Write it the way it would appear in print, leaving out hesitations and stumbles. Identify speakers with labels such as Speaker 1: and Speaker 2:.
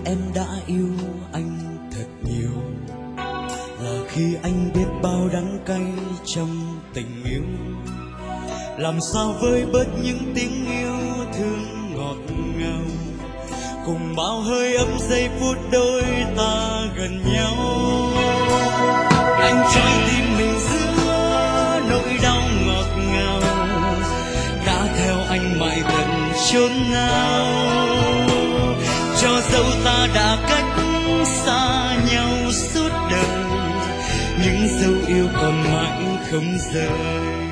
Speaker 1: em đã yêu anh thật nhiều, là khi anh biết bao đắng cay trong tình yêu. Làm sao vơi bớt những tiếng yêu thương ngọt ngào, cùng bao hơi ấm giây phút đôi ta gần nhau. Anh trói tim mình giữa nỗi đau ngọt ngào, đã theo anh mãi tận chốn nào. Cho dẫu ta đã cách xa nhau suốt đời, những dấu yêu còn mãi không rời.